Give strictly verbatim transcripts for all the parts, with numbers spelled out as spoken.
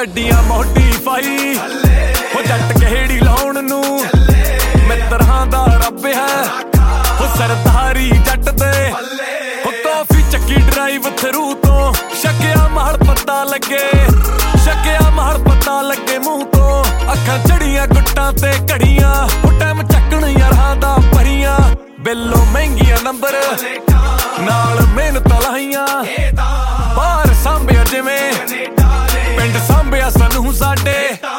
ਗੱਡੀਆਂ ਮੋਡੀਫਾਈ ਹੋ ਜੱਟ ਕਿਹੜੀ ਲਾਉਣ ਨੂੰ ਮਿੱਤਰਾਂ ਦਾ ਰੱਬ ਹੈ ਹੋ ਸਰਦਾਰੀ ਜੱਟ ਦੇ ਹੋ ਕਾਫੀ ਚੱਕੀ ਡਰਾਈਵ ਥਰੂ ਤੋਂ ਸ਼ੱਕਿਆ ਮਾਲ ਪਤਾ ਲੱਗੇ ਸ਼ੱਕਿਆ ਮਾਲ ਪਤਾ ਲੱਗੇ ਮੂੰਹ ਤੋਂ ਅੱਖਾਂ ਚੜੀਆਂ ਗੁੱਟਾਂ ਤੇ ਘੜੀਆਂ ਹੋ ਟਾਈਮ ਚੱਕਣ ਯਾਰਾਂ ਦਾ ਭਰੀਆਂ ਬਿੱਲੋਂ ਮਹਿੰਗੀਆਂ ਨੰਬਰ ਨਾਲ ਮਿਹਨਤ ਲਾਈਆਂ ਬਾਹਰ ਸਾਂਭਿਆ ਜਿਵੇਂ ਪਿੰਡ ਸਾਂਭਿਆ ਸਾਨੂੰ ਸਾਡੇ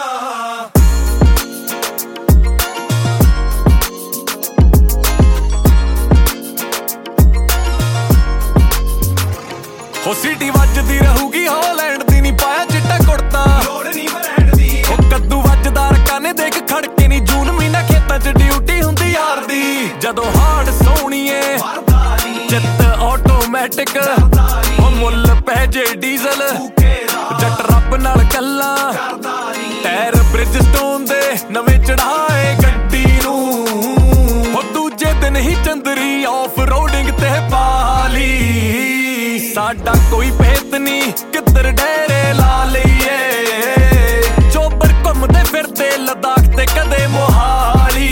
ਹੋ ਸੀਟੀ ਵੱਜਦੀ ਰਹੂਗੀ ਹਾਲੈਂਡ ਦੀ ਨੀ ਪਾਇਆ ਚਿੱਟਾ ਕੁੜਤਾ ਲੋੜ ਨੀ ਬ੍ਰਾਂਡ ਦੀ ਹੋ ਕੱਦੂ ਵੱਜਦਾ ਰਕਾਨੇ ਦੇਖ ਖੜਕੇ ਨੀ ਜੂਨ ਮਹੀਨਾ ਖੇਤਾਂ 'ਚ ਡਿਊਟੀ ਹੁੰਦੀ ਯਾਰ ਦੀ ਜਦੋਂ ਹਾਰਡ ਸੋਹਣੀਏ ਜਿੱਤ ਆਟੋਮੈਟਿਕ ਹੋ ਮੁੱਲ ਪੈ ਜੇ ਡੀਜ਼ਲ ਜੱਟ ਰੱਬ ਨਾਲ ਗੱਲਾਂ ਟਾਇਰ ਬ੍ਰਿਜਸਟੋਨ ਦੇ ਨਵੇਂ ਚੜਾਏ ਗੱਡੀ ਨੂੰ ਹੋ ਦੂਜੇ ਦਿਨ ਹੀ ਚੰਦਰੀ ਆਫ ਰੋਡਿੰਗ ਤੇ ਪਾਲੀ ਸਾਡਾ ਕੋਈ ਭੇਤ ਨੀ ਕਿੱਧਰ ਡੇਰੇ ਲਾ ਲਈਏ ਚੋਬਰ ਘੁੰਮਦੇ ਫਿਰਦੇ ਲਦਾਖ ਤੇ ਕਦੇ Mohali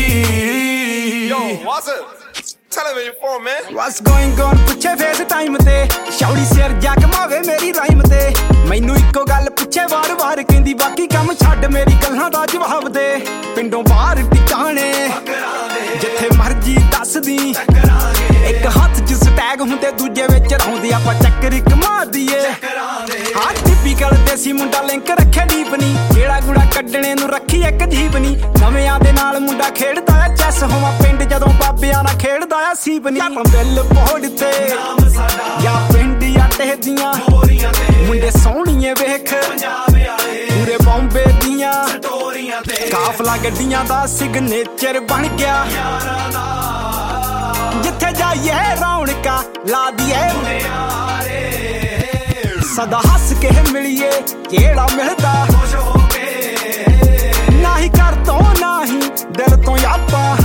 Tell him where you're from, man. What's going on? ਪੁੱਛੇ ਫੇਸ ਟਾਈਮ ਤੇ ਸ਼ੌੜੀ ਸਿਰ ਜਾ ਕਮਾਵੇ ਮੇਰੀ ਰਾਈਮ ਤੇ ਮੈਨੂੰ ਇੱਕੋ ਗੱਲ ਪੁੱਛੇ ਵਾਰ ਵਾਰ ਕਹਿੰਦੀ ਬਾਕੀ ਕੰਮ ਛੱਡ ਮੇਰੀ ਗੱਲਾਂ ਦਾ ਜਵਾਬ ਦੇ ਪਿੰਡੋਂ ਬਾਹਰ ਟਿਕਾਣੇ ਜਿੱਥੇ ਮਰਜੀ ਦੱਸਦੀ ਇੱਕ ਹੱਥ 'ਚ ਸਟੈਗ ਹੁੰਦੇ ਦੂਜੇ ਵਿੱਚ ਰਹਾਉਂਦੀ ਆਪਾਂ ਚੱਕਰ ਇੱਕ ਮਾਰ ਦਈਏ ਹਾਂ ਟਿਪੀਕਲ ਦੇਸੀ ਮੁੰਡਾ ਲਿੰਕ ਰੱਖਿਆ ਡੀਪ ਨੀ ਜਿਹੜਾ ਗੁੜਾ ਕੱਢਣੇ ਨੂੰ ਰੱਖੀ ਇੱਕ ਜੀਬ ਨੀ ਨਵਿਆਂ ਦੇ ਨਾਲ ਮੁੰਡਾ ਖੇਡਦਾ ਆ ਚੈਸ ਹੋਵਾਂ ਪਿੰਡ ਜਦੋਂ ਬਾਬਿਆਂ ਨਾਲ ਖੇਡਦਾ ਆ ਸੀਪ ਨੀ ਬਿੱਲ ਪੋੜ ਤੇ ਜਾਂ ਪਿੰਡ ਆ ਟਹਿਦੀਆਂ ਮੁੰਡੇ ਸੋਹਣੀਏ ਵੇਖ ਪੂਰੇ ਬੰਬੇ ਦੀਆਂ ਕਾਫਲਾ ਗੱਡੀਆਂ ਦਾ ਸਿਗਨੇਚਰ ਬਣ ਗਿਆ ਜਿੱਥੇ ਜਾਈਏ ਰੌਣਕਾਂ ਲਾ ਦੀਏ ਸਦਾ ਹੱਸ ਕੇ ਮਿਲੀਏ ਜਿਹੜਾ ਮਿਲਦਾ ਨਾ ਹੀ ਘਰ ਤੋਂ ਨਾ ਹੀ ਦਿਲ ਤੋਂ ਆਪਾਂ